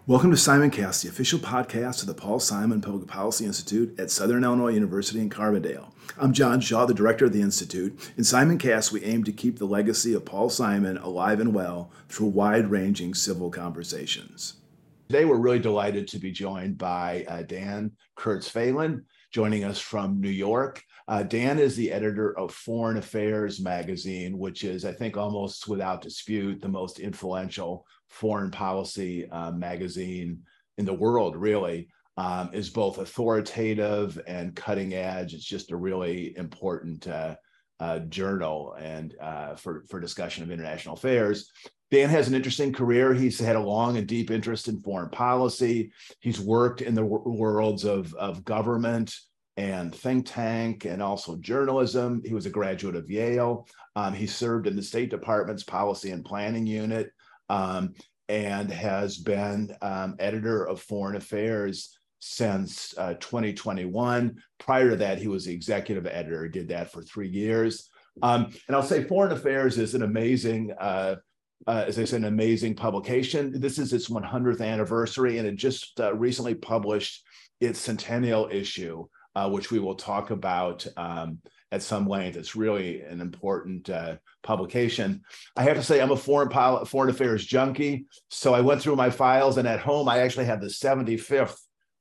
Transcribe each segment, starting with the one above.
Welcome to Simoncast, the official podcast of the Paul Simon Public Policy Institute at Southern Illinois University in Carbondale. I'm John Shaw, the director of the Institute. In Simoncast, we aim to keep the legacy of Paul Simon alive and well through wide-ranging civil conversations. Today, we're really delighted to be joined by Dan Kurtz-Phelan, joining us from New York. Dan is the editor of Foreign Affairs magazine, which is, I think, almost without dispute, the most influential foreign policy magazine in the world, really. Is both authoritative and cutting edge. It's just a really important journal and for discussion of international affairs. Dan has an interesting career. He's had a long and deep interest in foreign policy. He's worked in the worlds of government and think tank and also journalism. He was a graduate of Yale. He served in the State Department's Policy and Planning Unit and has been editor of Foreign Affairs since 2021. Prior to that, he was the executive editor. He did that for 3 years. And I'll say Foreign Affairs is an amazing, as I said, an amazing publication. This is its 100th anniversary, and it just recently published its centennial issue, which we will talk about at some length. It's really an important publication. I have to say, I'm a foreign affairs junkie. So I went through my files, and at home, I actually have the 75th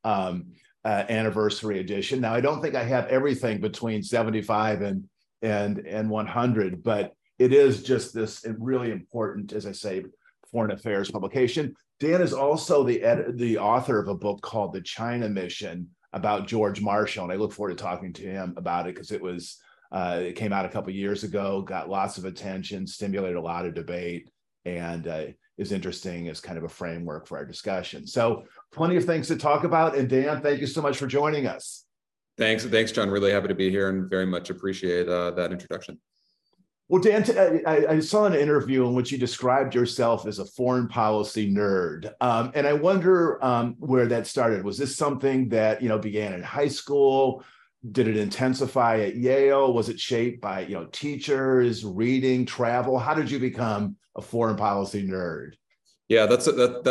anniversary edition. Now, I don't think I have everything between 75 and 100, but it is just this really important, as I say, foreign affairs publication. Dan is also the author of a book called The China Mission about George Marshall, and I look forward to talking to him about it because it came out a couple of years ago, got lots of attention, stimulated a lot of debate, and is interesting as kind of a framework for our discussion. So plenty of things to talk about. And Dan, thank you so much for joining us. Thanks, John. Really happy to be here and very much appreciate that introduction. Well, Dan, I saw an interview in which you described yourself as a foreign policy nerd. And I wonder where that started. Was this something that, began in high school? Did it intensify at Yale? Was it shaped by, teachers, reading, travel? How did you become a foreign policy nerd? Yeah, that's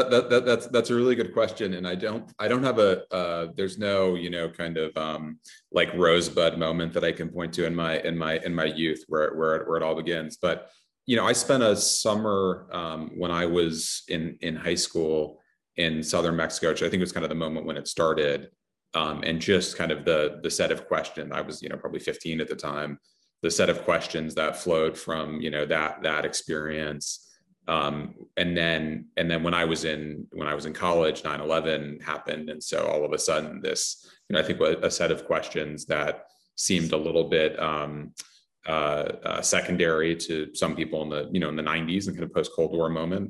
a really good question, and I don't have there's no kind of like rosebud moment that I can point to in my youth where it all begins. But I spent a summer when I was in high school in southern Mexico, which I think was kind of the moment when it started, and just kind of the set of questions. I was probably 15 at the time. The set of questions that flowed from that experience. And then when I was in college, 9/11 happened. And so all of a sudden this, I think a set of questions that seemed a little bit secondary to some people in the 90s and kind of post-Cold War moment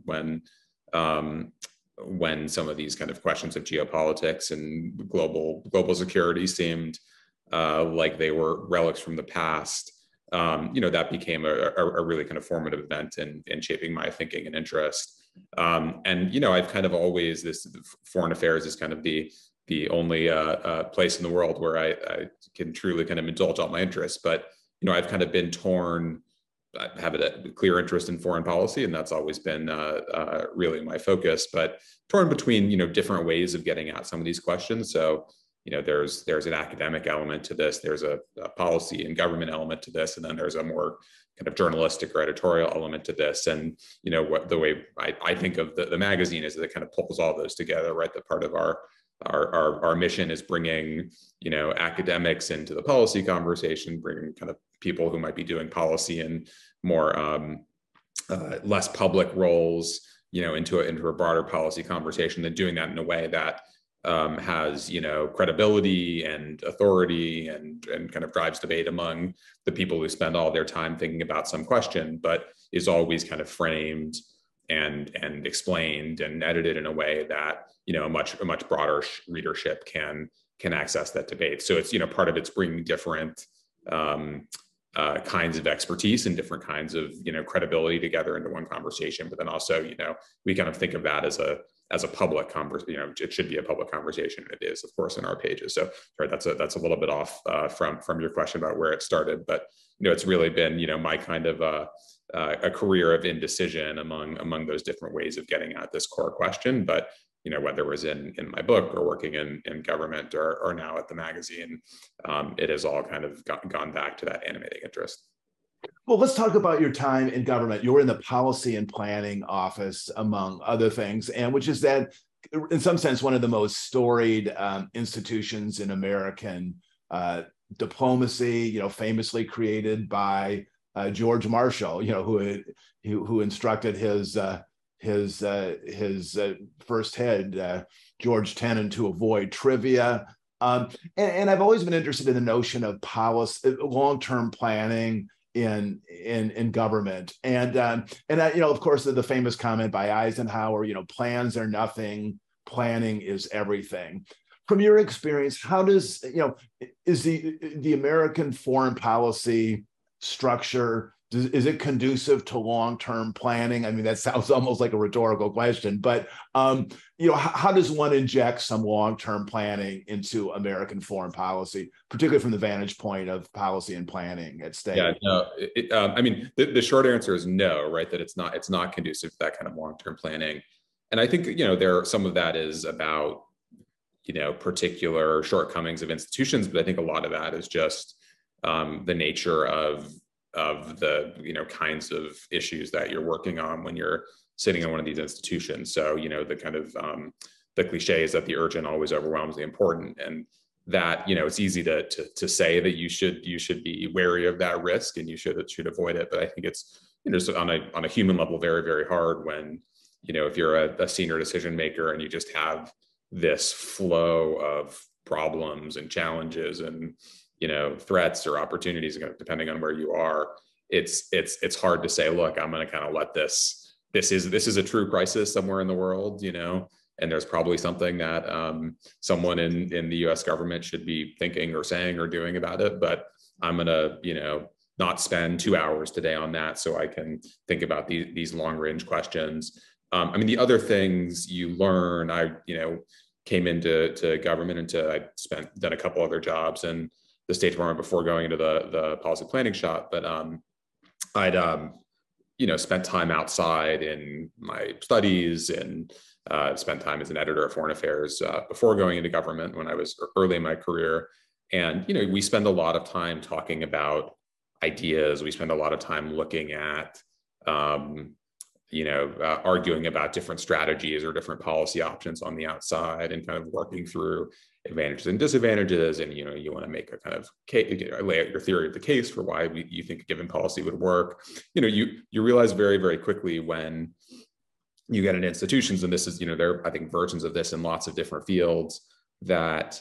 when some of these kind of questions of geopolitics and global security seemed like they were relics from the past. That became a really kind of formative event in shaping my thinking and interest. And I've kind of always, this foreign affairs is kind of the only place in the world where I can truly kind of indulge all my interests. But I've kind of been torn. I have a clear interest in foreign policy, and that's always been really my focus. But torn between different ways of getting at some of these questions. So there's an academic element to this, there's a policy and government element to this, and then there's a more kind of journalistic or editorial element to this. And the way I think of the magazine is that it kind of pulls all those together, right? That part of our mission is bringing academics into the policy conversation, bringing kind of people who might be doing policy in more less public roles into a broader policy conversation, then doing that in a way that has credibility and authority and kind of drives debate among the people who spend all their time thinking about some question, but is always kind of framed and explained and edited in a way that a much broader readership can access that debate. So it's part of it's bringing different kinds of expertise and different kinds of credibility together into one conversation, but then also we kind of think of that as a public conversation. It should be a public conversation. It is, of course, in our pages. So sorry, that's a little bit off from your question about where it started, but it's really been my kind of a career of indecision among those different ways of getting at this core question. But whether it was in my book or working in government or now at the magazine, it has all kind of gone back to that animating interest. Well, let's talk about your time in government. You were in the policy and planning office, among other things, and which is that, in some sense, one of the most storied institutions in American diplomacy. Famously created by George Marshall, who instructed his first head, George Tenon, to avoid trivia. And I've always been interested in the notion of policy, long-term planning in government, and of course, the famous comment by Eisenhower, plans are nothing, planning is everything. From your experience, how does is the American foreign policy structure, is it conducive to long-term planning? I mean, that sounds almost like a rhetorical question, but how does one inject some long-term planning into American foreign policy, particularly from the vantage point of policy and planning at state? Yeah, no. I mean, the short answer is no, right? That it's not conducive to that kind of long-term planning, and I think there some of that is about particular shortcomings of institutions, but I think a lot of that is just the nature of the kinds of issues that you're working on when you're sitting in one of these institutions. So the kind of the cliche is that the urgent always overwhelms the important, and that it's easy to say that you should be wary of that risk and you should avoid it. But I think it's on a human level very, very hard when if you're a senior decision maker and you just have this flow of problems and challenges and threats or opportunities, depending on where you are, it's hard to say, look, I'm going to kind of let this is a true crisis somewhere in the world, and there's probably something that someone in the US government should be thinking or saying or doing about it, but I'm going to not spend 2 hours today on that so I can think about these long range questions. I mean, the other things you learn, I came into government and I'd done a couple other jobs in the State Department before going into the policy planning shop, but I'd spent time outside in my studies and spent time as an editor of foreign affairs before going into government when I was early in my career. And we spend a lot of time talking about ideas. We spend a lot of time looking at arguing about different strategies or different policy options on the outside and kind of working through advantages and disadvantages. And, you want to make a kind of lay out your theory of the case for why you think a given policy would work. You realize very, very quickly when you get into institutions, and this is, there are, I think, versions of this in lots of different fields, that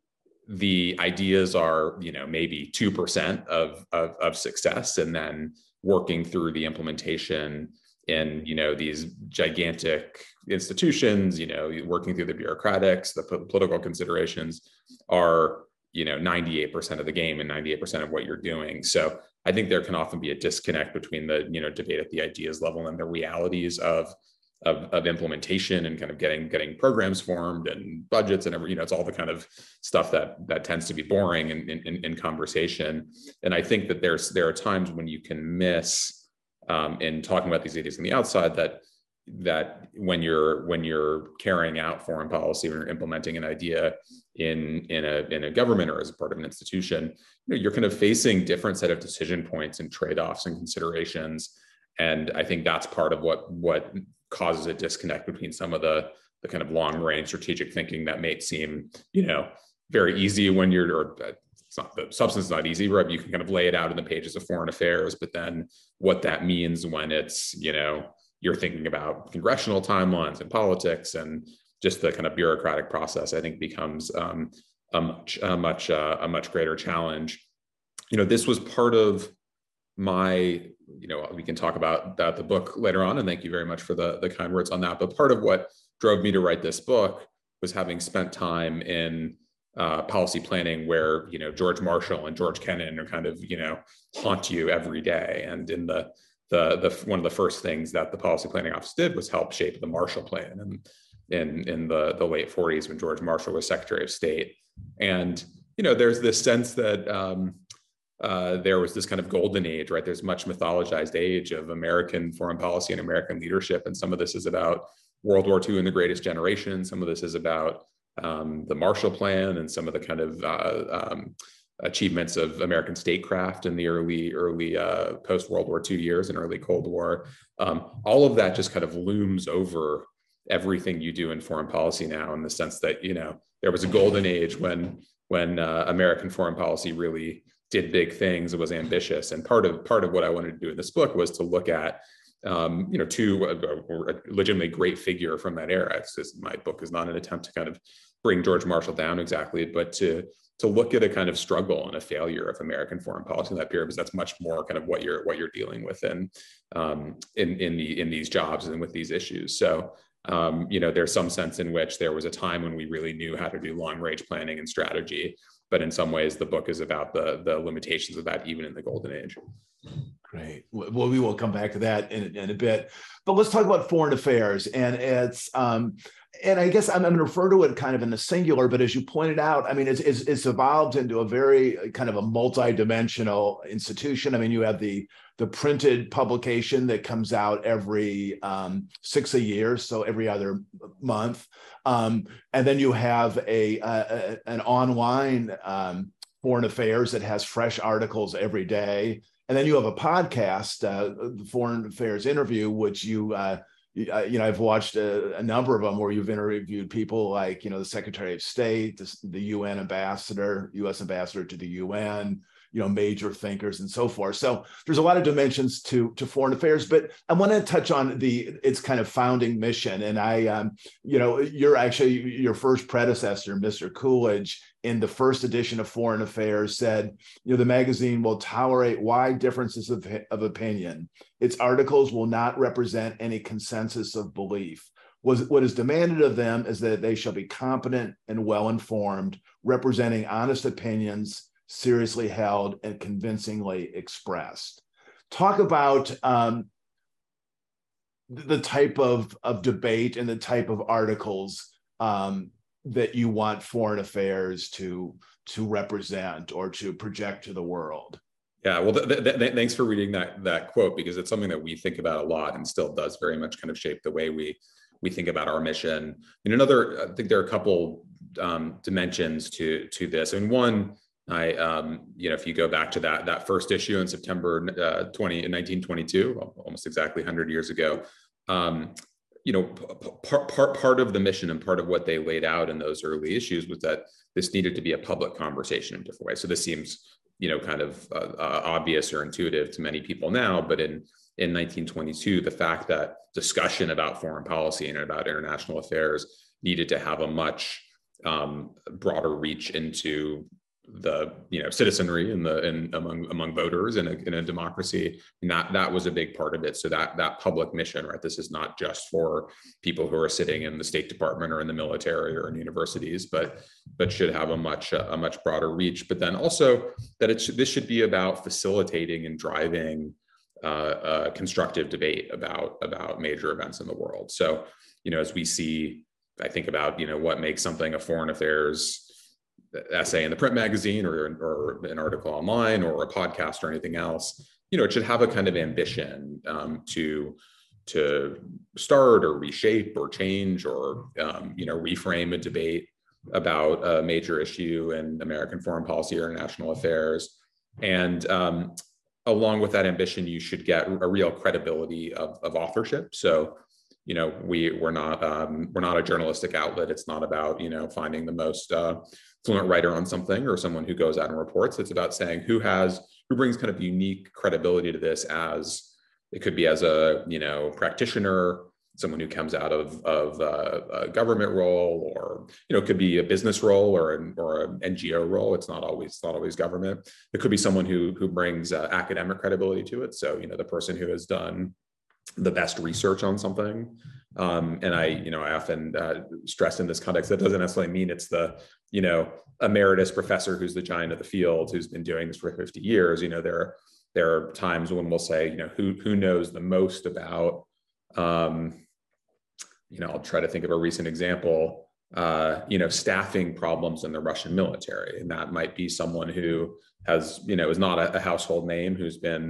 the ideas are, maybe 2% of success, and then working through the implementation in these gigantic institutions, working through the bureaucratics, the political considerations are 98% of the game and 98% of what you're doing. So I think there can often be a disconnect between the debate at the ideas level and the realities of implementation and kind of getting programs formed and budgets and it's all the kind of stuff that tends to be boring in conversation. And I think that there are times when you can miss in talking about these ideas on the outside, that when you're carrying out foreign policy, when you're implementing an idea in a government or as a part of an institution, you're kind of facing different set of decision points and trade-offs and considerations. And I think that's part of what causes a disconnect between some of the kind of long-range strategic thinking that may seem, very easy when it's not, the substance is not easy, right? You can kind of lay it out in the pages of foreign affairs, but then what that means when it's, you're thinking about congressional timelines and politics and just the kind of bureaucratic process, I think becomes a much greater challenge. This was part of my, we can talk about the book later on, and thank you very much for the kind words on that. But part of what drove me to write this book was having spent time in policy planning where, George Marshall and George Kennan are kind of, haunt you every day. And in the one of the first things that the policy planning office did was help shape the Marshall Plan in the late 40s when George Marshall was Secretary of State. And, there's this sense that there was this kind of golden age, right? There's much mythologized age of American foreign policy and American leadership. And some of this is about, World War II and the Greatest Generation. Some of this is about the Marshall Plan and some of the kind of achievements of American statecraft in the early post-World War II years and early Cold War. All of that just kind of looms over everything you do in foreign policy now, in the sense that, there was a golden age when American foreign policy really did big things. It was ambitious. And part of what I wanted to do in this book was to look at to a legitimately great figure from that era. My book is not an attempt to kind of bring George Marshall down exactly, but to look at a kind of struggle and a failure of American foreign policy in that period, because that's much more kind of what you're dealing with in these jobs and with these issues. So there's some sense in which there was a time when we really knew how to do long range planning and strategy, but in some ways the book is about the limitations of that even in the golden age. Great. Well, we will come back to that in a bit, but let's talk about foreign affairs. And it's, and I guess I'm going to refer to it kind of in the singular, but as you pointed out, I mean, it's evolved into a very kind of a multi-dimensional institution. I mean, you have the printed publication that comes out every 6 a year, so every other month. And then you have an online foreign affairs that has fresh articles every day. And then you have a podcast, the Foreign Affairs Interview, which I've watched a number of them where you've interviewed people like, the Secretary of State, the UN ambassador, U.S. ambassador to the UN, major thinkers and so forth. So there's a lot of dimensions to foreign affairs, but I want to touch on its kind of founding mission. And your first predecessor, Mr. Coolidge, in the first edition of Foreign Affairs said, the magazine will tolerate wide differences of opinion. Its articles will not represent any consensus of belief. What is demanded of them is that they shall be competent and well-informed, representing honest opinions, seriously held and convincingly expressed. Talk about the type of debate and the type of articles that you want foreign affairs to represent or to project to the world. Yeah, well, thanks for reading that quote, because it's something that we think about a lot and still does very much kind of shape the way we think about our mission. And I think there are a couple dimensions to this. And one, if you go back to that first issue in September 1922, almost exactly 100 years ago, part of the mission and part of what they laid out in those early issues was that this needed to be a public conversation in different ways. So this seems, kind of obvious or intuitive to many people now, but in 1922, the fact that discussion about foreign policy and about international affairs needed to have a much broader reach into the citizenry and among voters in a democracy, and that was a big part of it. So that public mission, right? This is not just for people who are sitting in the State Department or in the military or in universities, but should have a much broader reach. But then also that this should be about facilitating and driving a constructive debate about major events in the world. So as we see, I think about what makes something a foreign affairs essay in the print magazine or an article online or a podcast or anything else, it should have a kind of ambition to start or reshape or change or reframe a debate about a major issue in American foreign policy or international affairs. And along with that ambition, you should get a real credibility of authorship. So we're not a journalistic outlet. It's not about finding the most fluent writer on something or someone who goes out and reports. It's about saying who brings kind of unique credibility to this, as it could be as a practitioner, someone who comes out of a government role, or it could be a business role or an NGO role. It's not always government. It could be someone who brings academic credibility to it. So the person who has done the best research on something. And I often stress in this context, that doesn't necessarily mean it's the, emeritus professor who's the giant of the field, who's been doing this for 50 years. There are times when we'll say, who knows the most about, I'll try to think of a recent example, staffing problems in the Russian military. And that might be someone who has, is not a household name, who's been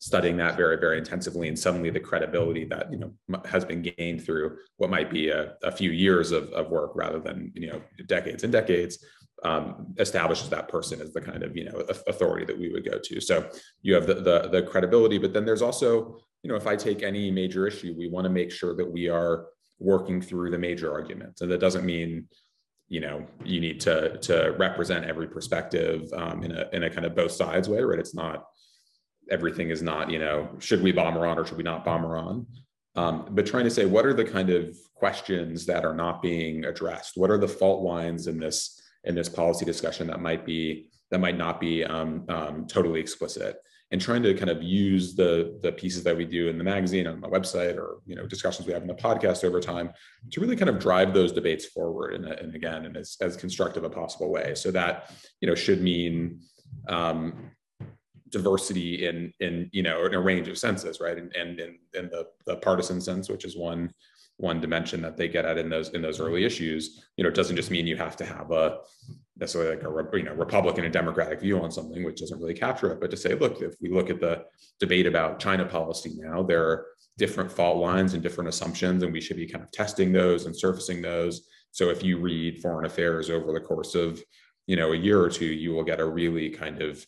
studying that very, very intensively, and suddenly the credibility that has been gained through what might be a few years of work rather than decades and decades establishes that person as the kind of authority that we would go to. So you have the credibility, but then there's also if I take any major issue, we want to make sure that we are working through the major arguments, and that doesn't mean you need to represent every perspective in a kind of both sides way, right? It's not everything is not should we bomb Iran or should we not bomb Iran, but trying to say what are the kind of questions that are not being addressed, what are the fault lines in this policy discussion that might not be totally explicit, and trying to kind of use the pieces that we do in the magazine, on the website, or discussions we have in the podcast over time to really kind of drive those debates forward in as constructive a possible way. So that should mean diversity in a range of senses, right? And in the partisan sense, which is one dimension that they get at in those early issues. It doesn't just mean you have to have necessarily like a Republican and Democratic view on something, which doesn't really capture it, but to say, look, if we look at the debate about China policy now, there are different fault lines and different assumptions, and we should be kind of testing those and surfacing those. So if you read Foreign Affairs over the course of a year or two, you will get a really kind of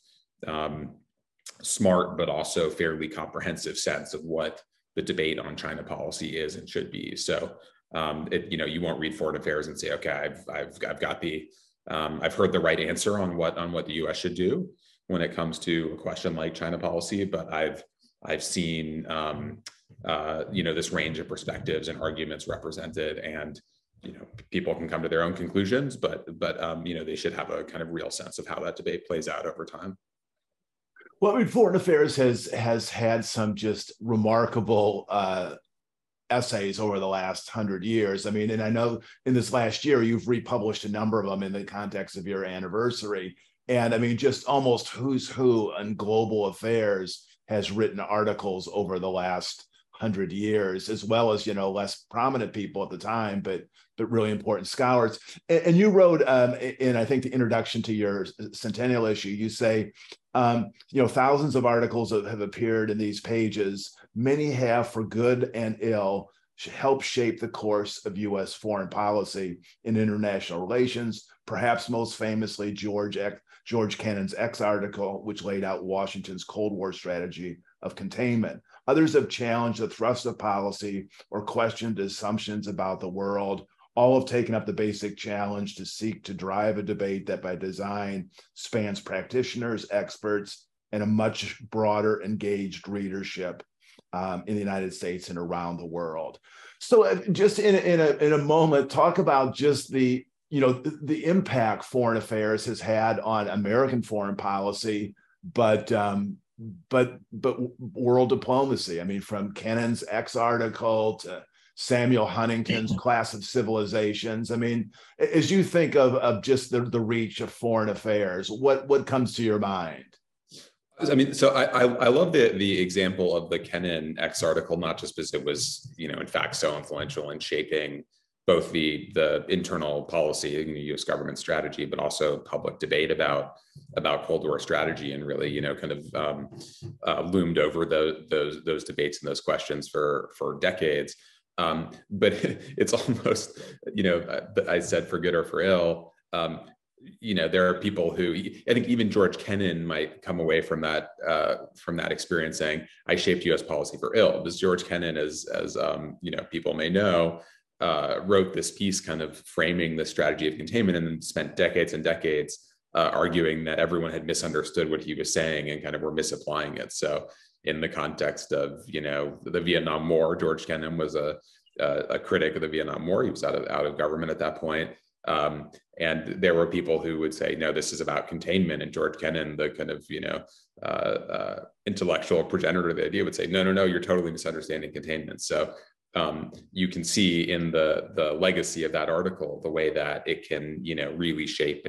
smart but also fairly comprehensive sense of what the debate on China policy is and should be. So you won't read Foreign Affairs and say, okay, I've got I've heard the right answer on what the U.S. should do when it comes to a question like China policy, but I've seen this range of perspectives and arguments represented, and people can come to their own conclusions, but they should have a kind of real sense of how that debate plays out over time. Well, I mean, Foreign Affairs has had some just remarkable essays over the last 100 years. I mean, and I know in this last year, you've republished a number of them in the context of your anniversary. And I mean, just almost who's who in global affairs has written articles over the last 100 years, as well as, less prominent people at the time, but really important scholars. And you wrote in, I think, the introduction to your centennial issue, you say, thousands of articles have appeared in these pages. Many have, for good and ill, helped shape the course of U.S. foreign policy in international relations, perhaps most famously George Kennan's X article, which laid out Washington's Cold War strategy of containment. Others have challenged the thrust of policy or questioned assumptions about the world. All have taken up the basic challenge to seek to drive a debate that by design spans practitioners, experts, and a much broader engaged readership in the United States and around the world. So just in a moment, talk about just the impact Foreign Affairs has had on American foreign policy, but world diplomacy. I mean, from Kennan's X article to Samuel Huntington's Class of Civilizations. I mean, as you think of just the reach of Foreign Affairs, what comes to your mind? I mean, so I love the example of the Kennan X article, not just because it was, in fact, so influential in shaping both the internal policy in the U.S. government strategy, but also public debate about Cold War strategy, and really, kind of loomed over those debates and those questions for decades. But it's almost, I said for good or for ill. There are people who, I think even George Kennan might come away from that experience saying, I shaped U.S. policy for ill, because George Kennan, as people may know, wrote this piece kind of framing the strategy of containment, and then spent decades and decades arguing that everyone had misunderstood what he was saying and kind of were misapplying it. So in the context of, the Vietnam War, George Kennan was a critic of the Vietnam War. He was out of government at that point. And there were people who would say, no, this is about containment. And George Kennan, the kind of, intellectual progenitor of the idea, would say, no, you're totally misunderstanding containment. So you can see in the legacy of that article, the way that it can, really shape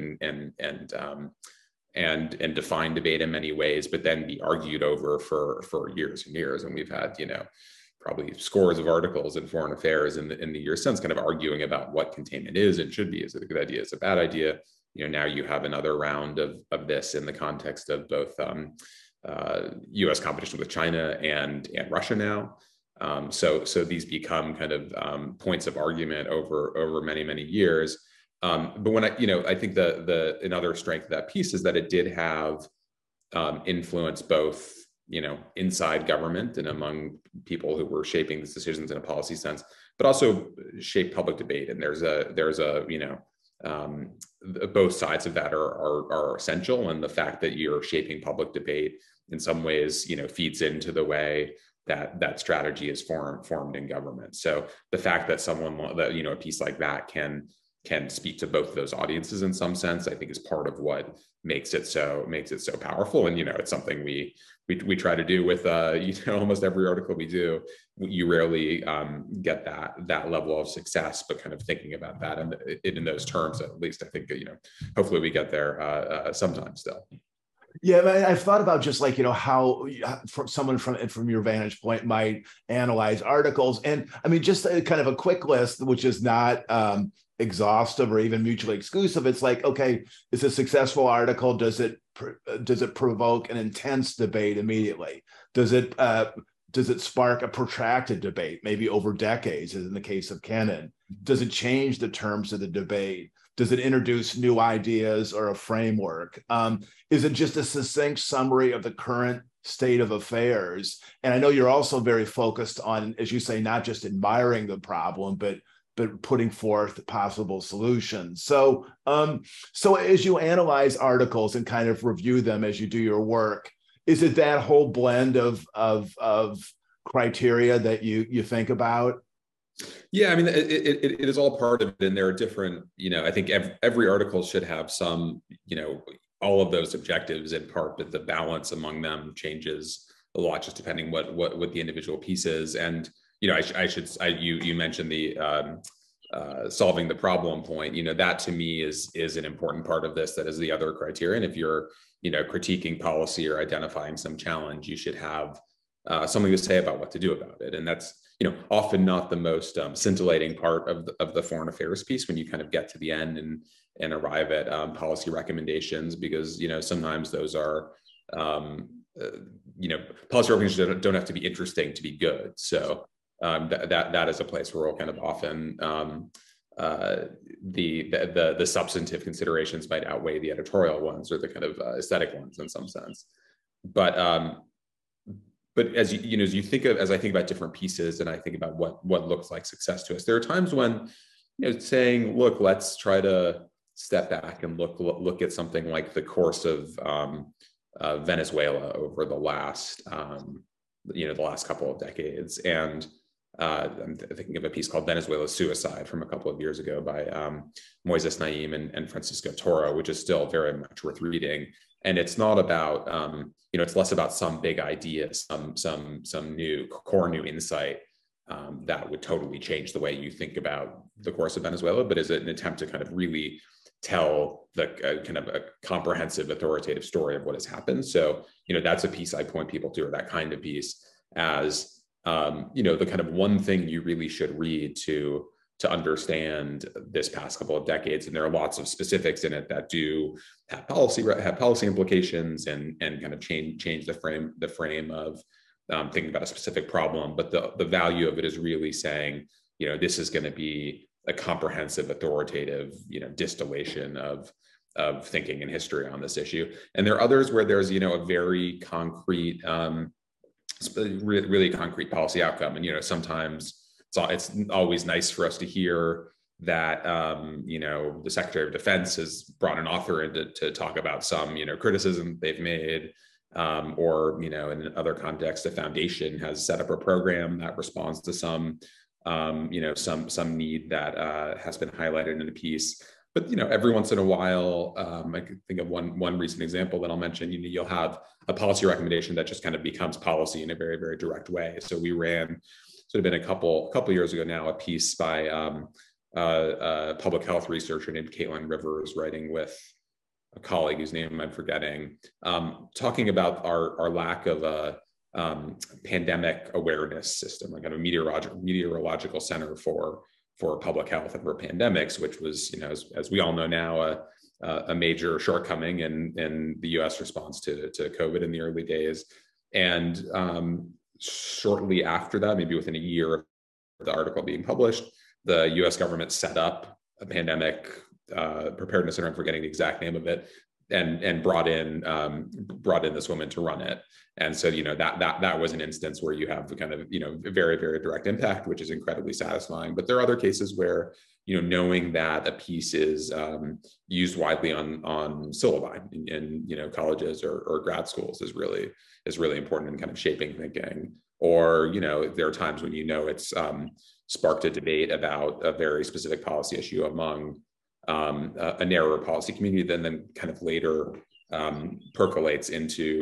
and define debate in many ways, but then be argued over for years and years. And we've had, probably scores of articles in Foreign Affairs in the years since, kind of arguing about what containment is and should be. Is it a good idea? Is it a bad idea? Now you have another round of this in the context of both U.S. competition with China and Russia now. So these become kind of points of argument over many years. But when I think the another strength of that piece is that it did have influence both inside government and among people who were shaping these decisions in a policy sense, but also shape public debate. And there's a both sides of that are essential, and the fact that you're shaping public debate in some ways feeds into the way that strategy is formed in government. So the fact that a piece like that can speak to both of those audiences in some sense, I think is part of what makes it so powerful. And it's something we try to do with almost every article we do. You rarely get that level of success, but kind of thinking about that in those terms, at least, I think hopefully we get there sometime still. Yeah, I've thought about just like, how someone from your vantage point might analyze articles. And I mean, just kind of a quick list, which is not exhaustive or even mutually exclusive. It's like, okay, it's a successful article. Does it provoke an intense debate immediately? Does it spark a protracted debate, maybe over decades, as in the case of Kennan? Does it change the terms of the debate? Does it introduce new ideas or a framework? Is it just a succinct summary of the current state of affairs? And I know you're also very focused on, as you say, not just admiring the problem, but putting forth possible solutions. So as you analyze articles and kind of review them as you do your work, is it that whole blend of criteria that you think about? Yeah, I mean, it is all part of it, and there are different, I think every article should have some, all of those objectives in part, but the balance among them changes a lot just depending what the individual piece is. And, you mentioned the solving the problem point, that to me is an important part of this. That is the other criterion. If you're, critiquing policy or identifying some challenge, you should have something to say about what to do about it. And that's, often not the most scintillating part of the foreign affairs piece when you kind of get to the end and arrive at policy recommendations, because sometimes those are policy recommendations don't have to be interesting to be good. So that is a place where we'll kind of often the substantive considerations might outweigh the editorial ones or the kind of aesthetic ones in some sense. But as you think of, as I think about different pieces and I think about what looks like success to us, there are times when, saying, look, let's try to step back and look at something like the course of Venezuela over the last, the last couple of decades. And I'm thinking of a piece called Venezuela's Suicide from a couple of years ago by Moises Naim and Francisco Toro, which is still very much worth reading. And it's not about, it's less about some big idea, some new insight that would totally change the way you think about the course of Venezuela, but is it an attempt to kind of really tell the kind of a comprehensive, authoritative story of what has happened. So, that's a piece I point people to, or that kind of piece, as the kind of one thing you really should read to understand this past couple of decades. And there are lots of specifics in it that do have policy implications and kind of change the frame of thinking about a specific problem. But the value of it is really saying, this is going to be a comprehensive, authoritative, distillation of thinking and history on this issue. And there are others where there's, a very concrete, really concrete policy outcome. And, sometimes it's always nice for us to hear that, the Secretary of Defense has brought an author in to talk about some, criticism they've made, or, in other contexts, the foundation has set up a program that responds to some need that has been highlighted in a piece. But, every once in a while, I could think of one recent example that I'll mention. You'll have a policy recommendation that just kind of becomes policy in a very, very direct way. So we ran, sort of been a couple years ago now, a piece by a public health researcher named Caitlin Rivers, writing with a colleague whose name I'm forgetting, talking about our lack of a pandemic awareness system, like a meteorological center for public health and for pandemics, which was, as we all know now, a major shortcoming in the U.S. response to COVID in the early days. And shortly after that, maybe within a year of the article being published, the U.S. government set up a pandemic preparedness center, I'm forgetting the exact name of it, and brought in this woman to run it. And so, that was an instance where you have the kind of, very, very direct impact, which is incredibly satisfying. But there are other cases where, knowing that a piece is used widely on syllabi in colleges or grad schools is really important in kind of shaping thinking. Or, there are times when, it's sparked a debate about a very specific policy issue among a narrower policy community, then kind of later percolates into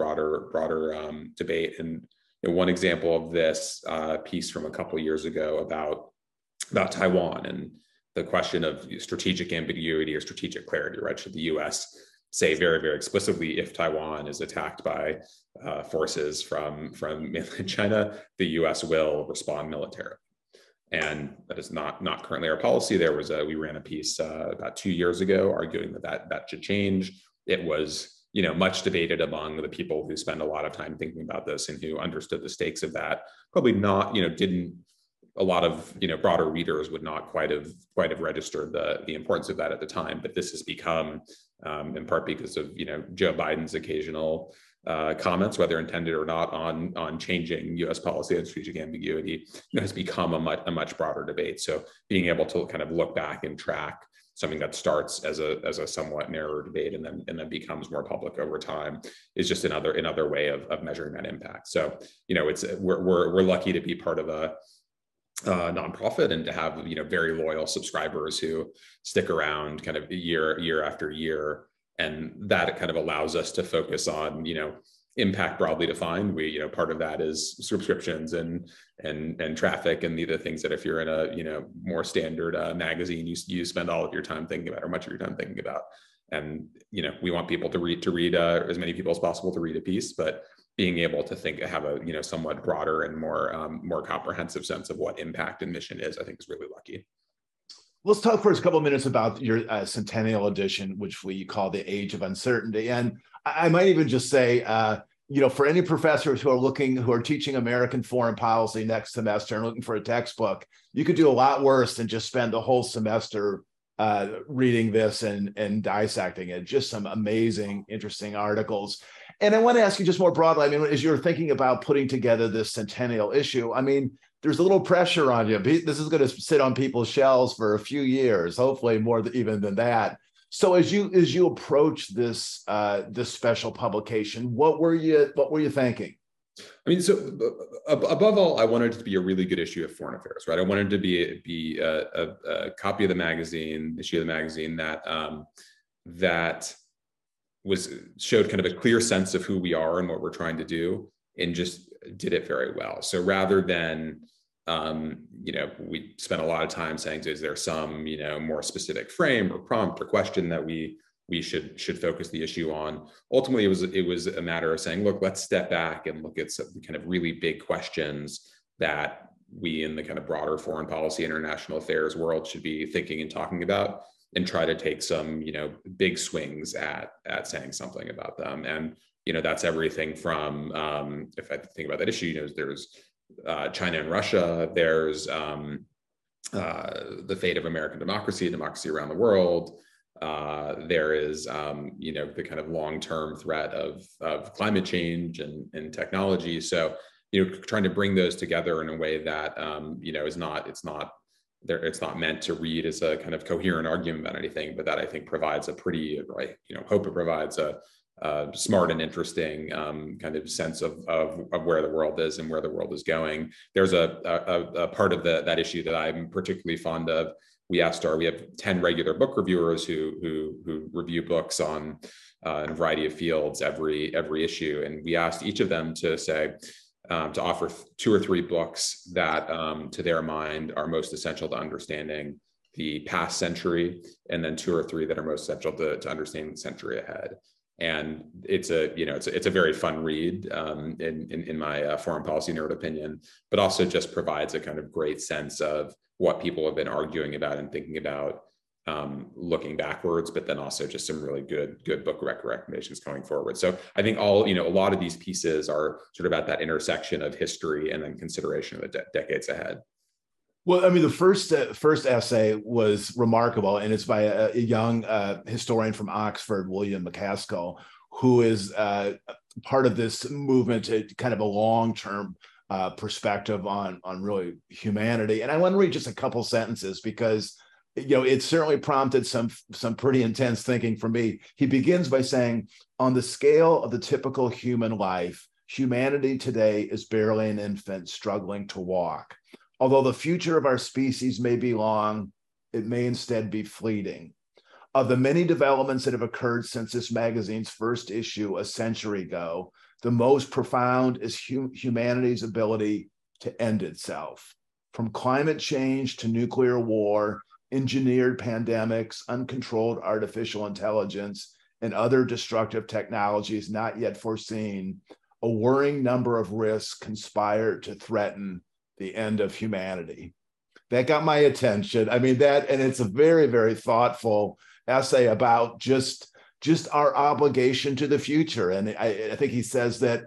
broader debate. And one example of this piece from a couple of years ago about Taiwan and the question of strategic ambiguity or strategic clarity, right? Should the U.S. say very, very explicitly, if Taiwan is attacked by forces from mainland China, the U.S. will respond militarily? And that is not currently our policy. We ran a piece about 2 years ago arguing that should change. It was, much debated among the people who spend a lot of time thinking about this and who understood the stakes of that. Probably not, didn't, a lot of, broader readers would not quite have registered the importance of that at the time. But this has become, in part because of, Joe Biden's occasional comments, whether intended or not, on changing U.S. policy and strategic ambiguity, has become a much broader debate. So being able to kind of look back and track something that starts as a somewhat narrower debate and then becomes more public over time is just another way of measuring that impact. So we're lucky to be part of a nonprofit and to have very loyal subscribers who stick around kind of year after year. And that kind of allows us to focus on, impact broadly defined. We, part of that is subscriptions and traffic and the things that if you're in a, more standard magazine, you spend all of your time thinking about, or much of your time thinking about. And, we want people to read as many people as possible to read a piece, but being able to have a, somewhat broader and more comprehensive sense of what impact and mission is, I think is really lucky. Let's talk for a couple of minutes about your centennial edition, which we call the Age of Uncertainty. And I might even just say, for any professors who are teaching American foreign policy next semester and looking for a textbook, you could do a lot worse than just spend the whole semester reading this and dissecting it. Just some amazing, interesting articles. And I want to ask you just more broadly, as you're thinking about putting together this centennial issue, there's a little pressure on you. This is going to sit on people's shelves for a few years, hopefully more even than that. So as you approach this special publication, what were you thinking? So above all, I wanted it to be a really good issue of Foreign Affairs, right? I wanted to be a copy of the magazine, issue of the magazine that showed kind of a clear sense of who we are and what we're trying to do, and just did it very well. So rather than we spent a lot of time saying, is there some more specific frame or prompt or question that we should focus the issue on? Ultimately, it was a matter of saying, look, let's step back and look at some kind of really big questions that we in the kind of broader foreign policy, international affairs world should be thinking and talking about, and try to take some big swings at saying something about them. And that's everything from if I think about that issue, there's China and Russia, there's the fate of American democracy around the world. There is, the kind of long-term threat of climate change and technology. So, trying to bring those together in a way that, it's not meant to read as a kind of coherent argument about anything, but that I think provides a pretty, hope it provides a smart and interesting kind of sense of where the world is and where the world is going. There's a part of that issue that I'm particularly fond of. We have 10 regular book reviewers who review books on in a variety of fields every issue, and we asked each of them to say to offer 2 or 3 books that to their mind are most essential to understanding the past century, and then 2 or 3 that are most essential to understanding the century ahead. And it's a very fun read in my foreign policy nerd opinion, but also just provides a kind of great sense of what people have been arguing about and thinking about looking backwards, but then also just some really good book recommendations going forward. So I think all, a lot of these pieces are sort of at that intersection of history and then consideration of the decades ahead. Well, I mean, the first essay was remarkable, and it's by a young historian from Oxford, William MacAskill, who is part of this movement to kind of a long-term perspective on really humanity. And I want to read just a couple sentences because it certainly prompted some pretty intense thinking for me. He begins by saying, on the scale of the typical human life, humanity today is barely an infant struggling to walk. Although the future of our species may be long, it may instead be fleeting. Of the many developments that have occurred since this magazine's first issue a century ago, the most profound is humanity's ability to end itself. From climate change to nuclear war, engineered pandemics, uncontrolled artificial intelligence, and other destructive technologies not yet foreseen, a worrying number of risks conspire to threaten the end of humanity. That got my attention. I mean, and it's a very, very thoughtful essay about just our obligation to the future. And I think he says that,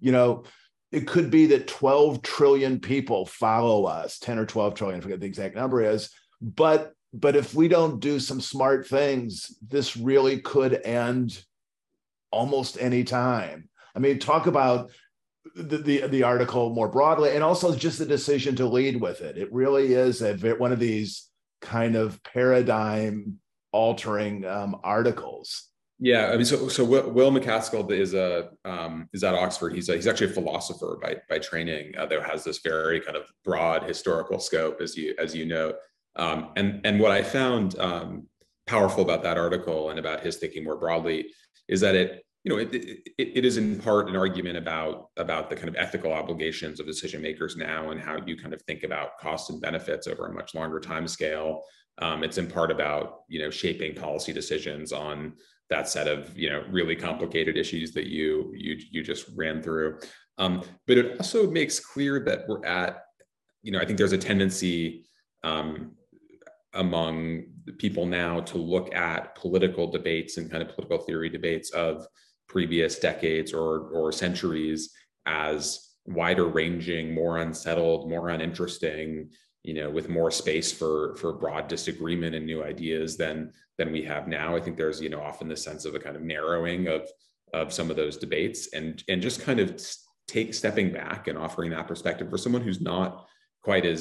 it could be that 12 trillion people follow us, 10 or 12 trillion, I forget the exact number is, but if we don't do some smart things, this really could end almost any time. I mean, talk about the article more broadly, and also just the decision to lead with it. It really is one of these kind of paradigm altering articles. Yeah, I mean, so Will MacAskill is at Oxford. He's actually a philosopher by training, that has this very kind of broad historical scope, as you know. And what I found powerful about that article and about his thinking more broadly is that it is in part an argument about the kind of ethical obligations of decision makers now and how you kind of think about costs and benefits over a much longer time scale. It's in part about shaping policy decisions on that set of really complicated issues that you just ran through. But it also makes clear that we're at I think there's a tendency among people now to look at political debates and kind of political theory debates of previous decades or centuries as wider ranging, more unsettled, more uninteresting, with more space for broad disagreement and new ideas than we have now. I think there's often the sense of a kind of narrowing of some of those debates and just kind of stepping back and offering that perspective for someone who's not quite as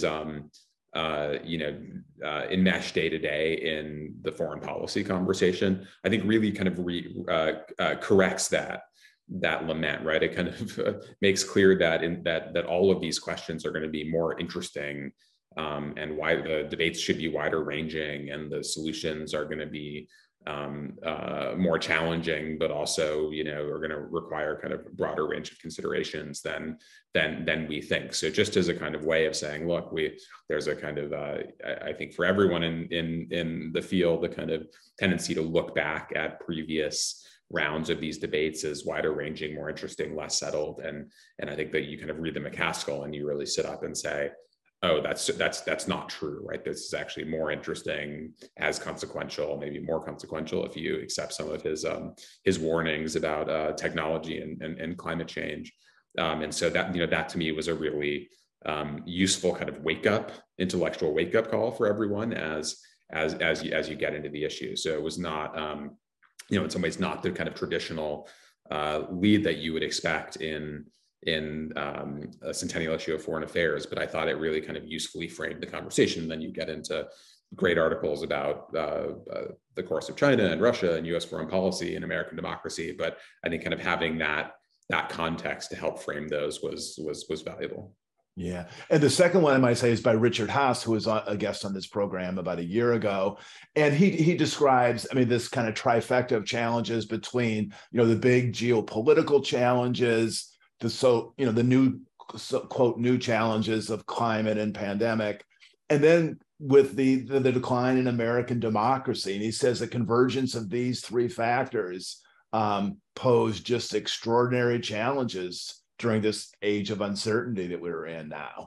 enmeshed day to day in the foreign policy conversation. I think really kind of corrects that lament, right? It kind of makes clear that all of these questions are going to be more interesting, and why the debates should be wider ranging, and the solutions are going to be more challenging, but also are going to require kind of broader range of considerations than we think. So just as a kind of way of saying, look, there's a kind of I think for everyone in the field, the kind of tendency to look back at previous rounds of these debates as wider ranging, more interesting, less settled, and I think that you kind of read the MacAskill and you really sit up and say, oh, that's not true, right? This is actually more interesting, as consequential, maybe more consequential if you accept some of his warnings about technology and climate change. And so that to me was a really useful kind of intellectual wake up call for everyone as you get into the issue. So it was not in some ways not the kind of traditional lead that you would expect in a centennial issue of Foreign Affairs, but I thought it really kind of usefully framed the conversation. And then you get into great articles about the course of China and Russia and U.S. foreign policy and American democracy. But I think kind of having that context to help frame those was valuable. Yeah. And the second one I might say is by Richard Haass, who was a guest on this program about a year ago. And he describes, this kind of trifecta of challenges between, the big geopolitical challenges, the new quote new challenges of climate and pandemic, and then with the decline in American democracy. And he says the convergence of these three factors pose just extraordinary challenges during this age of uncertainty that we're in now.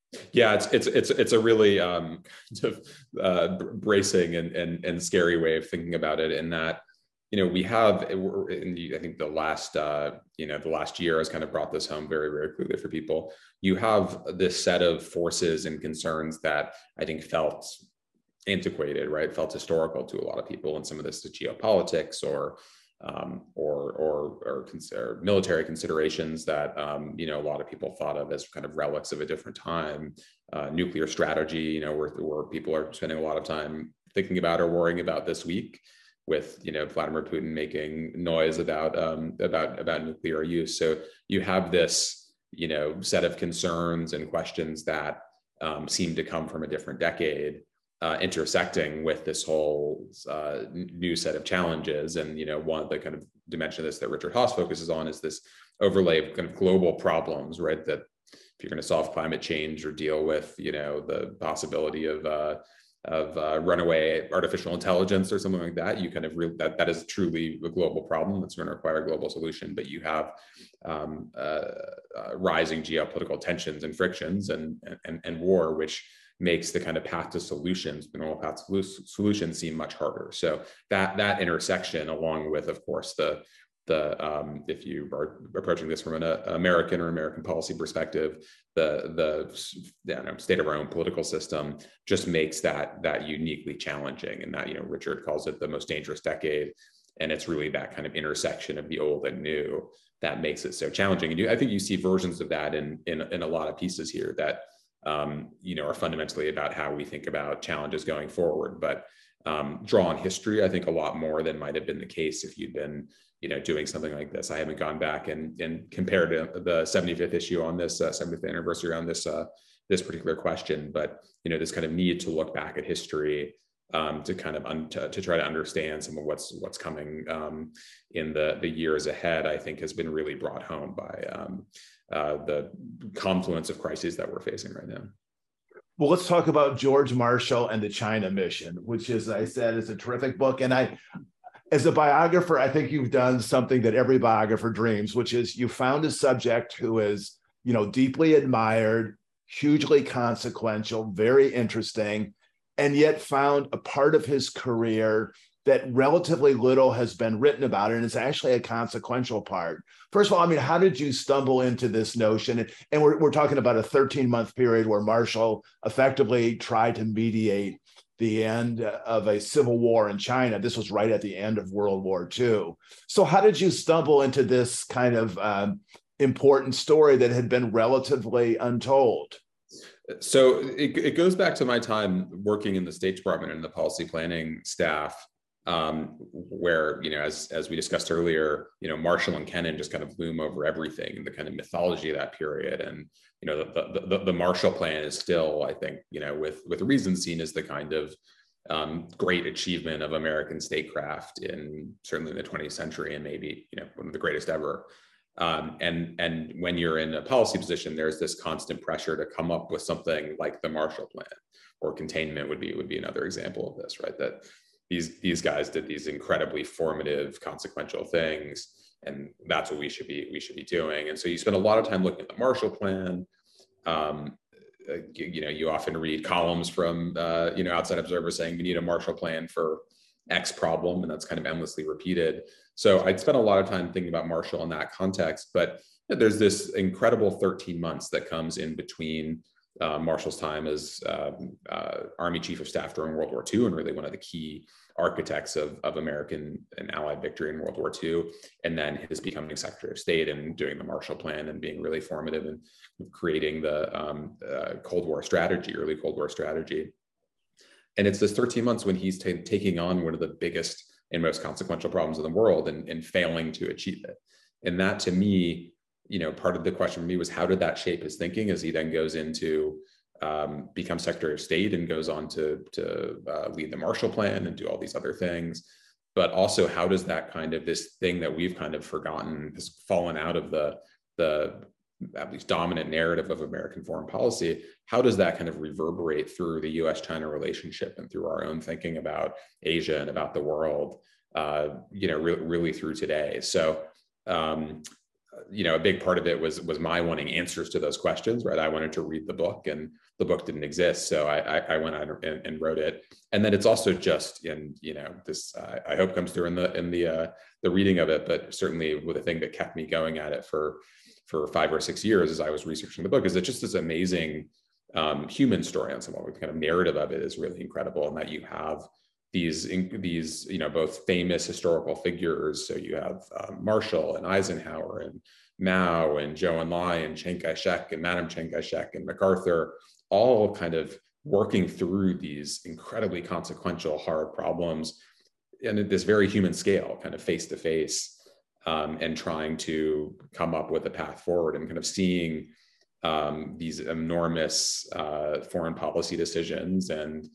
Yeah, it's a really kind of bracing and scary way of thinking about it. In that, we have, and I think the last year has kind of brought this home very, very clearly for people. You have this set of forces and concerns that I think felt antiquated, right? Felt historical to a lot of people, and some of this is geopolitics or military considerations that a lot of people thought of as kind of relics of a different time. Nuclear strategy, where people are spending a lot of time thinking about or worrying about this week, with Vladimir Putin making noise about nuclear use. So you have this set of concerns and questions that seem to come from a different decade, intersecting with this whole new set of challenges. And one of the kind of dimension of this that Richard Haass focuses on is this overlay of kind of global problems, right? That if you're going to solve climate change or deal with the possibility of runaway artificial intelligence or something like that, you kind of that is truly a global problem that's going to require a global solution. But you have rising geopolitical tensions and frictions and war, which makes the kind of path to solutions, the normal path to solutions, seem much harder. So that intersection, along with, of course, the if you are approaching this from an American policy perspective, the state of our own political system just makes that uniquely challenging. And that Richard calls it the most dangerous decade, and it's really that kind of intersection of the old and new that makes it so challenging. And I think you see versions of that in a lot of pieces here that are fundamentally about how we think about challenges going forward, but draw on history, I think, a lot more than might have been the case if you'd been doing something like this. I haven't gone back and compared the 75th issue on this 75th anniversary on this particular question, but this kind of need to look back at history to kind of to try to understand some of what's coming in the years ahead, I think has been really brought home by the confluence of crises that we're facing right now. Well, let's talk about George Marshall and the China Mission, which, as I said, is a terrific book. And as a biographer, I think you've done something that every biographer dreams, which is you found a subject who is, deeply admired, hugely consequential, very interesting, and yet found a part of his career that relatively little has been written about, and it's actually a consequential part. First of all, how did you stumble into this notion? And we're talking about a 13-month period where Marshall effectively tried to mediate the end of a civil war in China. This was right at the end of World War II. So how did you stumble into this kind of important story that had been relatively untold? So it goes back to my time working in the State Department and the policy planning staff, where, as we discussed earlier, Marshall and Kennan just kind of loom over everything, and the kind of mythology of that period. And, the Marshall Plan is still, I think, with reason seen as the kind of great achievement of American statecraft certainly in the 20th century, and maybe, one of the greatest ever. And when you're in a policy position, there's this constant pressure to come up with something like the Marshall Plan, or containment would be another example of this, right? That these guys did these incredibly formative, consequential things, and that's what we should be doing. And so you spend a lot of time looking at the Marshall Plan. You often read columns from outside observers saying we need a Marshall Plan for X problem, and that's kind of endlessly repeated. So I'd spent a lot of time thinking about Marshall in that context, but there's this incredible 13 months that comes in between Marshall's time as Army Chief of Staff during World War II, and really one of the key architects of American and Allied victory in World War II, and then his becoming Secretary of State and doing the Marshall Plan and being really formative in creating the Cold War strategy, early Cold War strategy. And it's this 13 months when he's taking on one of the biggest and most consequential problems in the world and failing to achieve it. And that, to me, part of the question for me was, how did that shape his thinking as he then goes into become Secretary of State and goes on to lead the Marshall Plan and do all these other things. But also, how does that kind of this thing that we've kind of forgotten has fallen out of the at least dominant narrative of American foreign policy, how does that kind of reverberate through the US-China relationship and through our own thinking about Asia and about the world, really through today? So a big part of it was my wanting answers to those questions, right? I wanted to read the book, and the book didn't exist, so I went out and wrote it. And then it's also just in, this I hope comes through in the reading of it, but certainly with the thing that kept me going at it for 5 or 6 years as I was researching the book, is it just this amazing human story on some level. The kind of narrative of it is really incredible, and that you have these both famous historical figures. So you have Marshall and Eisenhower and Mao and Zhou Enlai and Chiang Kai-shek and Madame Chiang Kai-shek and MacArthur, all kind of working through these incredibly consequential, hard problems, and at this very human scale, kind of face to face, and trying to come up with a path forward, and kind of seeing these enormous foreign policy decisions and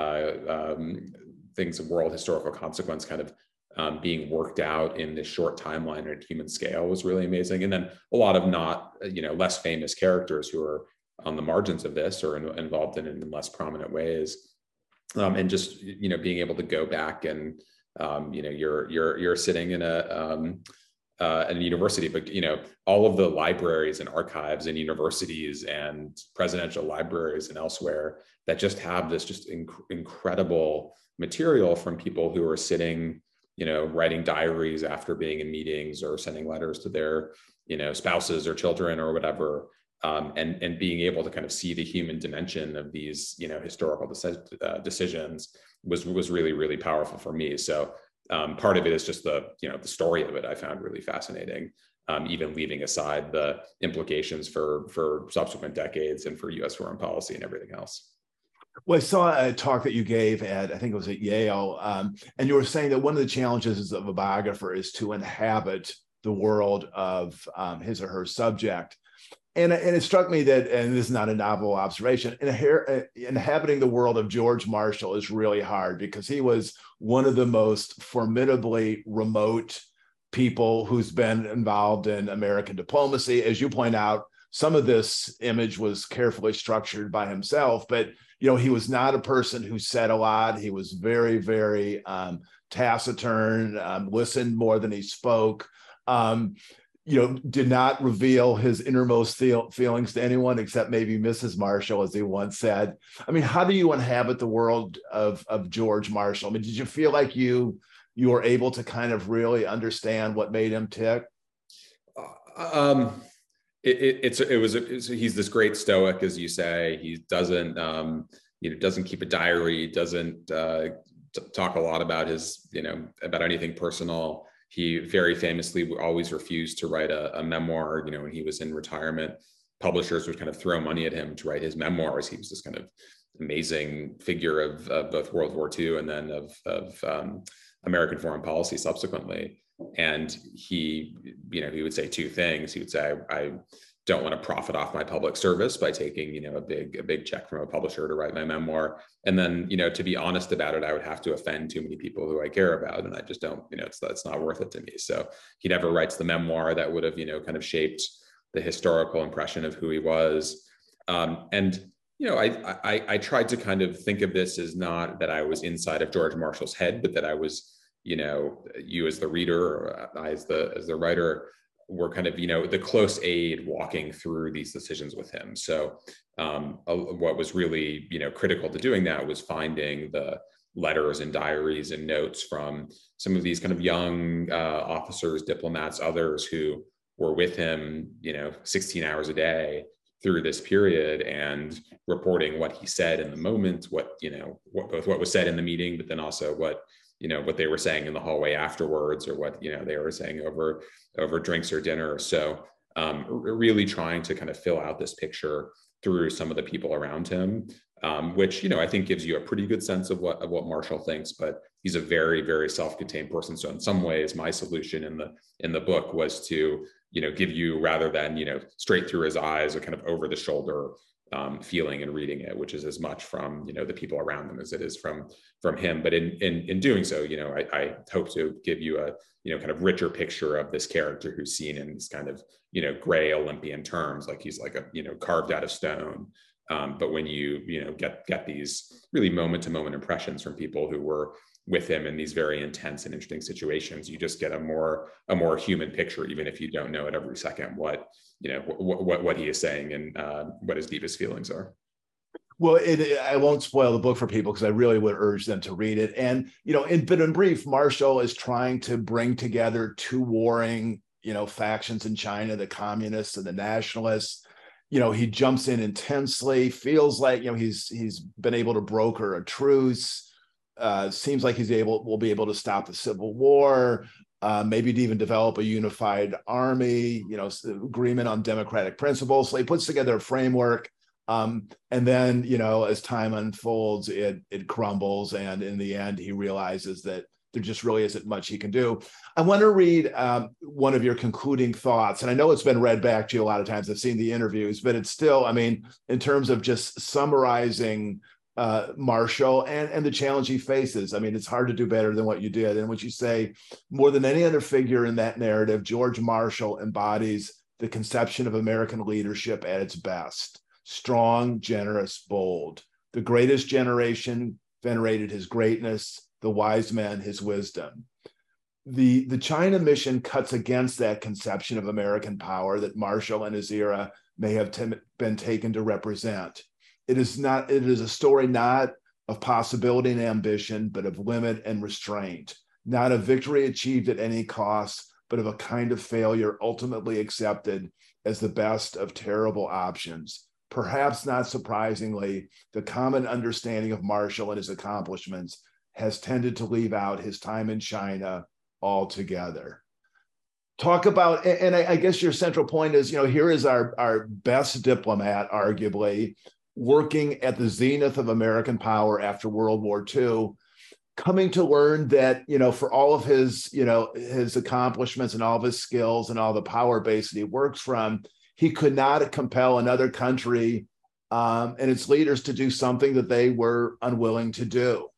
things of world historical consequence kind of being worked out in this short timeline at human scale was really amazing. And then a lot of less famous characters who are on the margins of this or involved in it in less prominent ways. And just, being able to go back and, you're sitting in a university, but all of the libraries and archives and universities and presidential libraries and elsewhere that just have this just incredible material from people who are sitting, writing diaries after being in meetings or sending letters to their, spouses or children or whatever, and being able to kind of see the human dimension of these, historical decisions was really, really powerful for me. So part of it is just the story of it I found really fascinating, even leaving aside the implications for subsequent decades and for U.S. foreign policy and everything else. Well, I saw a talk that you gave at, I think it was at Yale, and you were saying that one of the challenges of a biographer is to inhabit the world of his or her subject. And it struck me that, and this is not a novel observation, inhabiting the world of George Marshall is really hard, because he was one of the most formidably remote people who's been involved in American diplomacy. As you point out, some of this image was carefully structured by himself, but he was not a person who said a lot. He was very, very taciturn, listened more than he spoke. Did not reveal his innermost feelings to anyone except maybe Mrs. Marshall, as he once said. I mean, how do you inhabit the world of George Marshall? I mean, did you feel like you were able to kind of really understand what made him tick? He's this great stoic, as you say. He doesn't keep a diary, doesn't talk a lot about his, about anything personal. He very famously always refused to write a memoir. When he was in retirement, publishers would kind of throw money at him to write his memoirs. He was this kind of amazing figure of both World War II and then of American foreign policy subsequently. And he would say two things. He would say, I don't want to profit off my public service by taking, a big check from a publisher to write my memoir. And then, to be honest about it, I would have to offend too many people who I care about. And I just don't, it's not worth it to me. So he never writes the memoir that would have, kind of shaped the historical impression of who he was. I tried to kind of think of this as not that I was inside of George Marshall's head, but that I was, you as the reader, or I as the writer, were kind of, the close aid walking through these decisions with him. So what was really, critical to doing that was finding the letters and diaries and notes from some of these kind of young officers, diplomats, others who were with him, 16 hours a day through this period, and reporting what he said in the moment, both what was said in the meeting, but then also what they were saying in the hallway afterwards, or what, they were saying over drinks or dinner. So really trying to kind of fill out this picture through some of the people around him, which, I think gives you a pretty good sense of what Marshall thinks, but he's a very, very self-contained person. So in some ways, my solution in the book was to, give you, rather than, straight through his eyes, a kind of over the shoulder feeling and reading it, which is as much from, the people around him as it is from him. But in doing so, I hope to give you a, kind of richer picture of this character who's seen in this kind of, gray Olympian terms, like he's like a, carved out of stone. But when you, get these really moment to moment impressions from people who were, with him in these very intense and interesting situations. You just get a more human picture, even if you don't know at every second what he is saying and what his deepest feelings are. Well, I won't spoil the book for people because I really would urge them to read it. And, in brief, Marshall is trying to bring together two warring, factions in China, the communists and the nationalists. He jumps in intensely, feels like, he's been able to broker a truce. Seems like will be able to stop the civil war, maybe to even develop a unified army, agreement on democratic principles. So he puts together a framework. And then, as time unfolds, it crumbles. And in the end, he realizes that there just really isn't much he can do. I want to read one of your concluding thoughts. And I know it's been read back to you a lot of times. I've seen the interviews, but it's still, in terms of just summarizing Marshall and the challenge he faces. It's hard to do better than what you did. And what you say, more than any other figure in that narrative, George Marshall embodies the conception of American leadership at its best. Strong, generous, bold. The greatest generation venerated his greatness, the wise men his wisdom. The China mission cuts against that conception of American power that Marshall and his era may have been taken to represent. It is a story not of possibility and ambition, but of limit and restraint, not of victory achieved at any cost, but of a kind of failure ultimately accepted as the best of terrible options. Perhaps not surprisingly, the common understanding of Marshall and his accomplishments has tended to leave out his time in China altogether. Talk about, and I guess your central point is, here is our best diplomat, arguably, working at the zenith of American power after World War II, coming to learn that, for all of his, his accomplishments and all of his skills and all the power base that he works from, he could not compel another country and its leaders to do something that they were unwilling to do.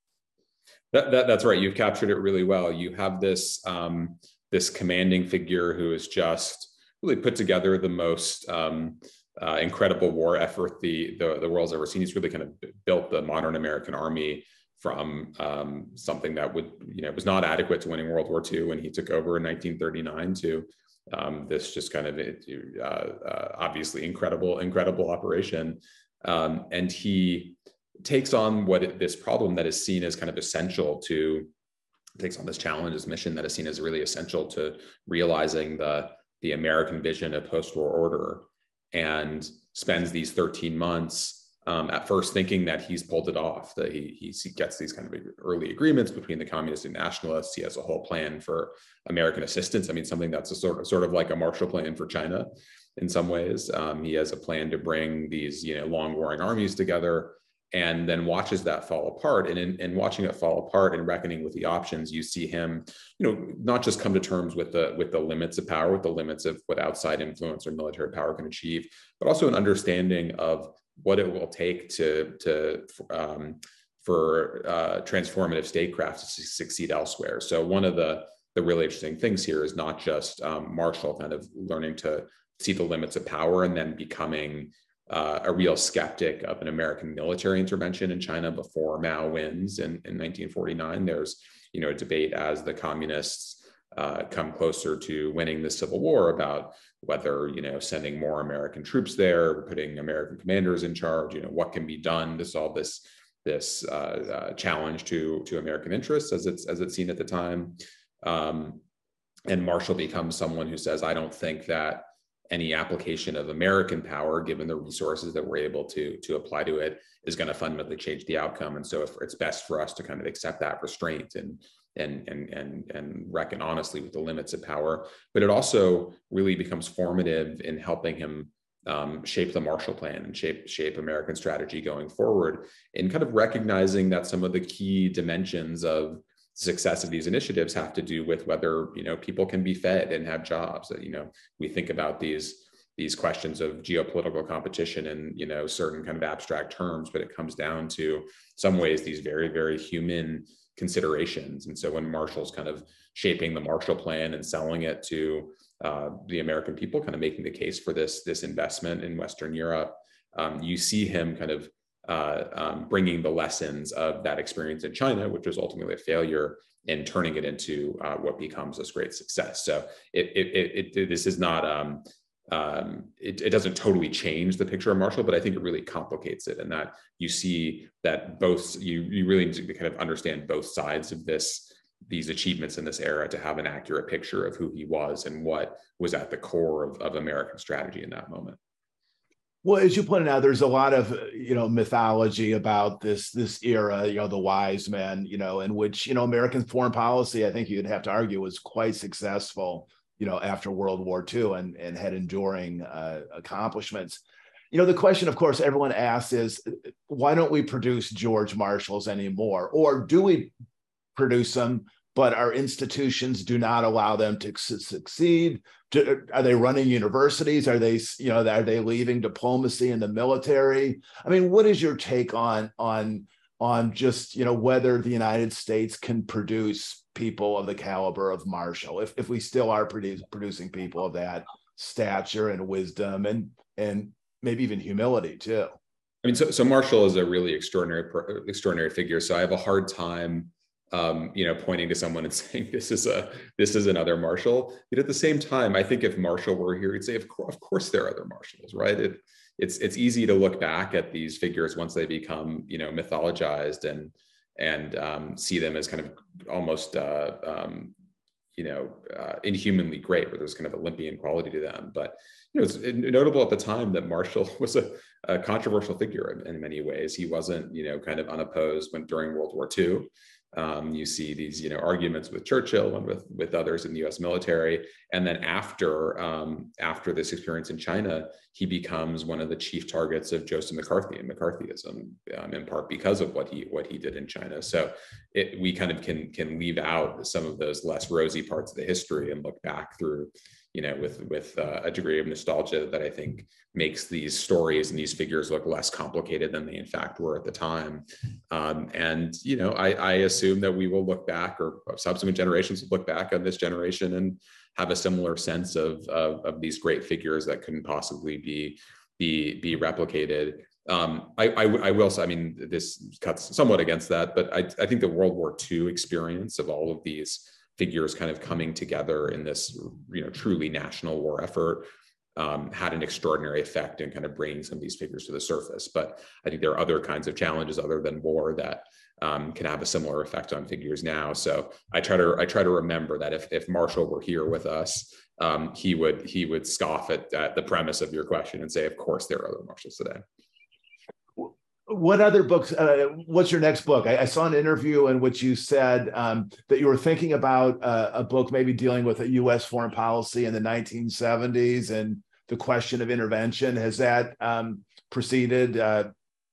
That's right. You've captured it really well. You have this this commanding figure who has just really put together the most incredible war effort the world's ever seen. He's really kind of built the modern American army from something that was not adequate to winning World War II when he took over in 1939 to this just kind of obviously incredible operation. And he takes on this problem that is seen as kind of essential to, takes on this challenge, this mission that is seen as really essential to realizing the American vision of post-war order, and spends these 13 months at first thinking that he's pulled it off, that he gets these kind of early agreements between the communists and nationalists. He has a whole plan for American assistance. Something that's a sort of like a Marshall Plan for China in some ways. He has a plan to bring these long warring armies together, and then watches that fall apart. And in watching it fall apart and reckoning with the options, you see him, not just come to terms with the limits of power, with the limits of what outside influence or military power can achieve, but also an understanding of what it will take for transformative statecraft to succeed elsewhere. So one of the really interesting things here is not just Marshall kind of learning to see the limits of power and then becoming a real skeptic of an American military intervention in China before Mao wins in 1949. There's a debate as the communists come closer to winning the Civil War about whether sending more American troops there, putting American commanders in charge, what can be done to solve this challenge to American interests as it's seen at the time. And Marshall becomes someone who says, I don't think that any application of American power, given the resources that we're able to apply to it, is going to fundamentally change the outcome. And so if it's best for us to kind of accept that restraint and reckon honestly with the limits of power. But it also really becomes formative in helping him shape the Marshall Plan and shape American strategy going forward, in kind of recognizing that some of the key dimensions of success of these initiatives have to do with whether people can be fed and have jobs. That we think about these questions of geopolitical competition in certain kind of abstract terms, but it comes down to some ways these very, very human considerations. And so when Marshall's kind of shaping the Marshall Plan and selling it to the American people, kind of making the case for this investment in Western Europe, you see him kind of bringing the lessons of that experience in China, which was ultimately a failure, and turning it into what becomes this great success. So this is not, it doesn't totally change the picture of Marshall, but I think it really complicates it, and that you see that you really need to kind of understand both sides of these achievements in this era to have an accurate picture of who he was and what was at the core of American strategy in that moment. Well, as you pointed out, there's a lot of mythology about this era, the wise men, in which American foreign policy, I think you'd have to argue, was quite successful, after World War II and had enduring accomplishments. The question, of course, everyone asks is, why don't we produce George Marshalls anymore, or do we produce them, but our institutions do not allow them to succeed? Are they running universities? Are they leaving diplomacy in the military? I mean, what is your take on just, whether the United States can produce people of the caliber of Marshall, if we still are producing people of that stature and wisdom and maybe even humility too? I mean, so Marshall is a really extraordinary figure. So I have a hard time pointing to someone and saying this is another Marshall. But at the same time, I think if Marshall were here, he'd say, of course there are other Marshalls, right? It's easy to look back at these figures once they become mythologized and see them as kind of almost inhumanly great, where there's kind of Olympian quality to them. But it's notable at the time that Marshall was a controversial figure in many ways. He wasn't kind of unopposed during World War II. You see these, arguments with Churchill and with others in the U.S. military, and then after this experience in China, he becomes one of the chief targets of Joseph McCarthy and McCarthyism, in part because of what he did in China. So we kind of can leave out some of those less rosy parts of the history and look back through, with a degree of nostalgia that I think makes these stories and these figures look less complicated than they in fact were at the time. I assume that we will look back, or subsequent generations will look back on this generation and have a similar sense of these great figures that couldn't possibly be replicated. I will say, I mean, this cuts somewhat against that, but I think the World War II experience of all of these figures kind of coming together in this, truly national war effort had an extraordinary effect in kind of bringing some of these figures to the surface. But I think there are other kinds of challenges other than war that can have a similar effect on figures now. So I try to remember that if Marshall were here with us, he would scoff at the premise of your question and say, of course there are other Marshalls today. What other books? What's your next book? I saw an interview in which you said that you were thinking about a book maybe dealing with a U.S. foreign policy in the 1970s and the question of intervention. Has that proceeded? I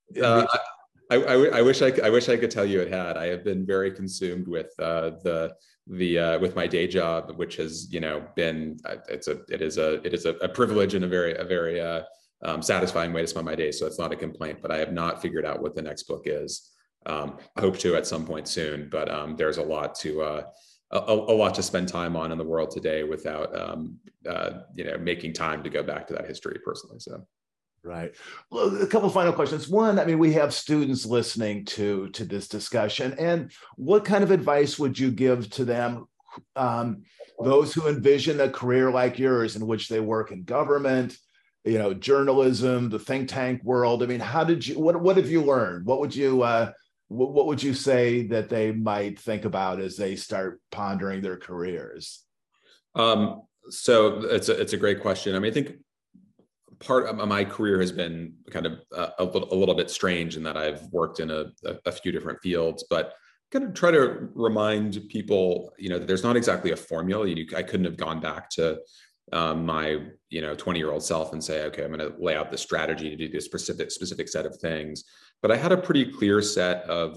wish I could tell you it had. I have been very consumed with with my day job, which has been it is a privilege and a very satisfying way to spend my day. So it's not a complaint, but I have not figured out what the next book is. I hope to at some point soon, but there's a lot to spend time on in the world today without making time to go back to that history personally. So. Right. Well, a couple of final questions. One, I mean, we have students listening to this discussion, and what kind of advice would you give to them, those who envision a career like yours in which they work in government, journalism, the think tank world? I mean, what have you learned? What would you say that they might think about as they start pondering their careers? So it's a great question. I mean, I think part of my career has been kind of a little bit strange in that I've worked in a few different fields, but kind of try to remind people, that there's not exactly a formula. I couldn't have gone back to my 20-year-old self and say, okay, I'm going to lay out the strategy to do this specific set of things. But I had a pretty clear set of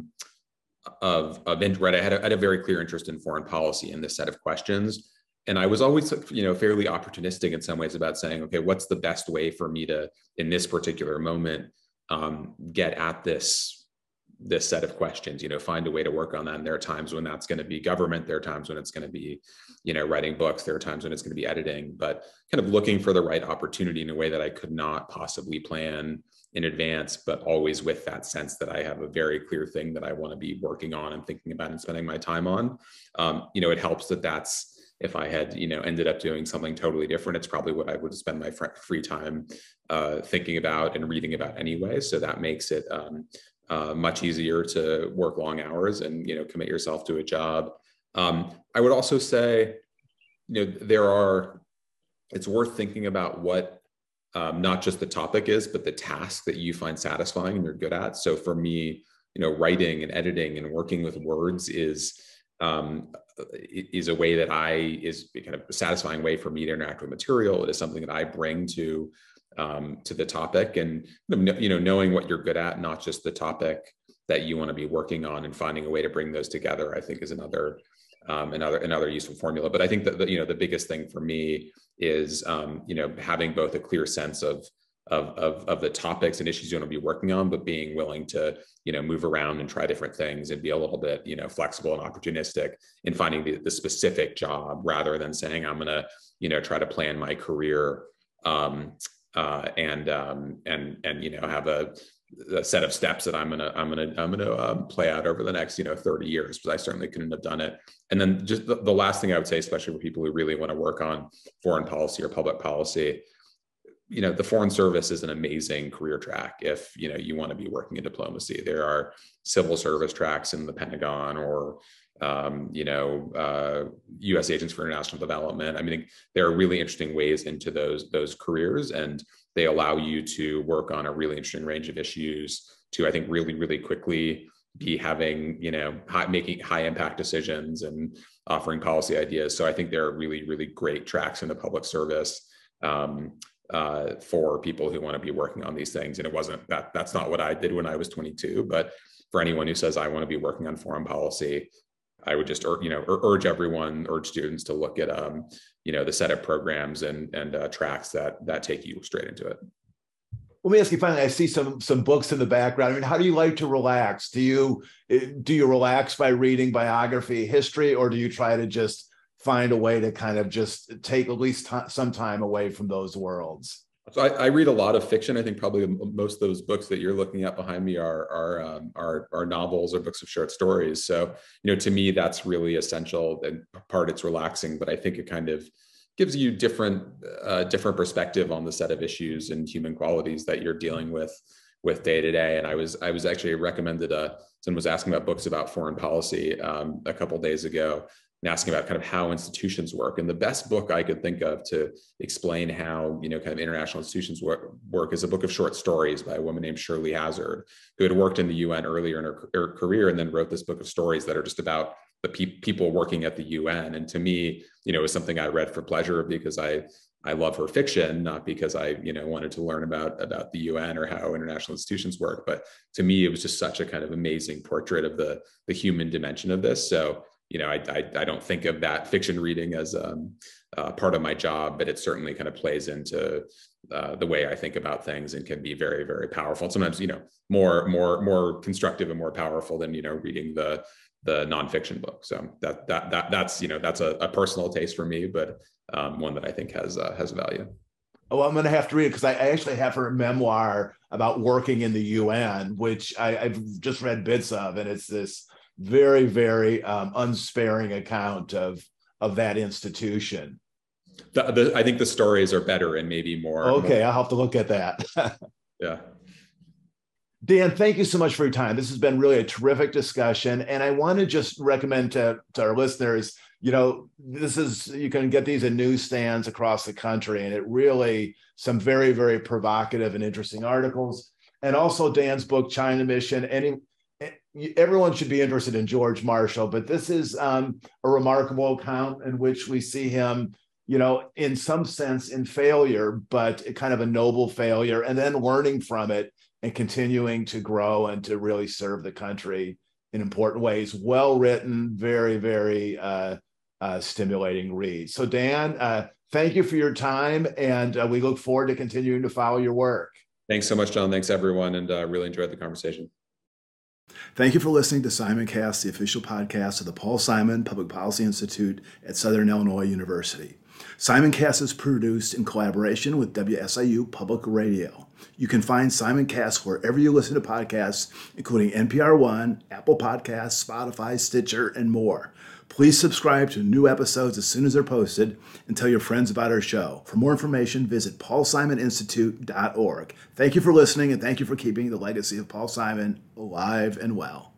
right. I had a very clear interest in foreign policy in this set of questions. And I was always, fairly opportunistic in some ways about saying, okay, what's the best way for me to, in this particular moment, get at this this set of questions, find a way to work on that. And there are times when that's going to be government. There are times when it's going to be, writing books. There are times when it's going to be editing, but kind of looking for the right opportunity in a way that I could not possibly plan in advance, but always with that sense that I have a very clear thing that I want to be working on and thinking about and spending my time on. It helps that's, if I had, ended up doing something totally different, it's probably what I would spend my free time thinking about and reading about anyway. So that makes it much easier to work long hours and, commit yourself to a job. I would also say, it's worth thinking about what not just the topic is, but the task that you find satisfying and you're good at. So for me, writing and editing and working with words is a way that is kind of a satisfying way for me to interact with material. It is something that I bring to the topic, and knowing what you're good at, not just the topic that you want to be working on, and finding a way to bring those together, I think is another useful formula. But I think that the biggest thing for me is having both a clear sense of the topics and issues you want to be working on, but being willing to move around and try different things and be a little bit flexible and opportunistic in finding the specific job, rather than saying I'm going to try to plan my career and have a set of steps that I'm gonna play out over the next 30 years, because I certainly couldn't have done it. And then just the last thing I would say, especially for people who really want to work on foreign policy or public policy, the Foreign Service is an amazing career track if you want to be working in diplomacy. There are civil service tracks in the Pentagon, or U.S. agents for international development. I mean, there are really interesting ways into those careers, and they allow you to work on a really interesting range of issues to, I think, really, really quickly be having, making high impact decisions and offering policy ideas. So I think there are really, really great tracks in the public service for people who want to be working on these things. And that's not what I did when I was 22, but for anyone who says, I want to be working on foreign policy, I would just, urge students to look at, the set of programs and tracks that take you straight into it. Let me ask you finally, I see some books in the background. I mean, how do you like to relax? Do you relax by reading biography, history, or do you try to just find a way to kind of just take at least some time away from those worlds? So I read a lot of fiction. I think probably most of those books that you're looking at behind me are novels or books of short stories. So, to me, that's really essential. And part it's relaxing, but I think it kind of gives you different perspective on the set of issues and human qualities that you're dealing with day to day. And I was actually recommended, someone was asking about books about foreign policy a couple of days ago, and asking about kind of how institutions work. And the best book I could think of to explain how, kind of international institutions work is a book of short stories by a woman named Shirley Hazard, who had worked in the UN earlier in her career, and then wrote this book of stories that are just about the people working at the UN. And to me, it was something I read for pleasure, because I love her fiction, not because I, wanted to learn about the UN or how international institutions work. But to me, it was just such a kind of amazing portrait of the human dimension of this. So, I don't think of that fiction reading as part of my job, but it certainly kind of plays into the way I think about things, and can be very, very powerful. And sometimes, more constructive and more powerful than, reading the nonfiction book. So that's a personal taste for me, but one that I think has value. Oh, I'm going to have to read it, because I actually have her memoir about working in the UN, which I've just read bits of, and it's this very, very unsparing account of that institution. I think the stories are better and maybe more. Okay, I'll have to look at that. Yeah. Dan, thank you so much for your time. This has been really a terrific discussion. And I want to just recommend to our listeners, you can get these in newsstands across the country, and it really, some very, very provocative and interesting articles. And also Dan's book, China Mission. Everyone should be interested in George Marshall, but this is a remarkable account in which we see him, in some sense in failure, but kind of a noble failure, and then learning from it and continuing to grow and to really serve the country in important ways. Well written, very, very stimulating read. So Dan, thank you for your time, and we look forward to continuing to follow your work. Thanks so much, John. Thanks everyone, and really enjoyed the conversation. Thank you for listening to SimonCast, the official podcast of the Paul Simon Public Policy Institute at Southern Illinois University. SimonCast is produced in collaboration with WSIU Public Radio. You can find SimonCast wherever you listen to podcasts, including NPR One, Apple Podcasts, Spotify, Stitcher, and more. Please subscribe to new episodes as soon as they're posted and tell your friends about our show. For more information, visit paulsimoninstitute.org. Thank you for listening, and thank you for keeping the legacy of Paul Simon alive and well.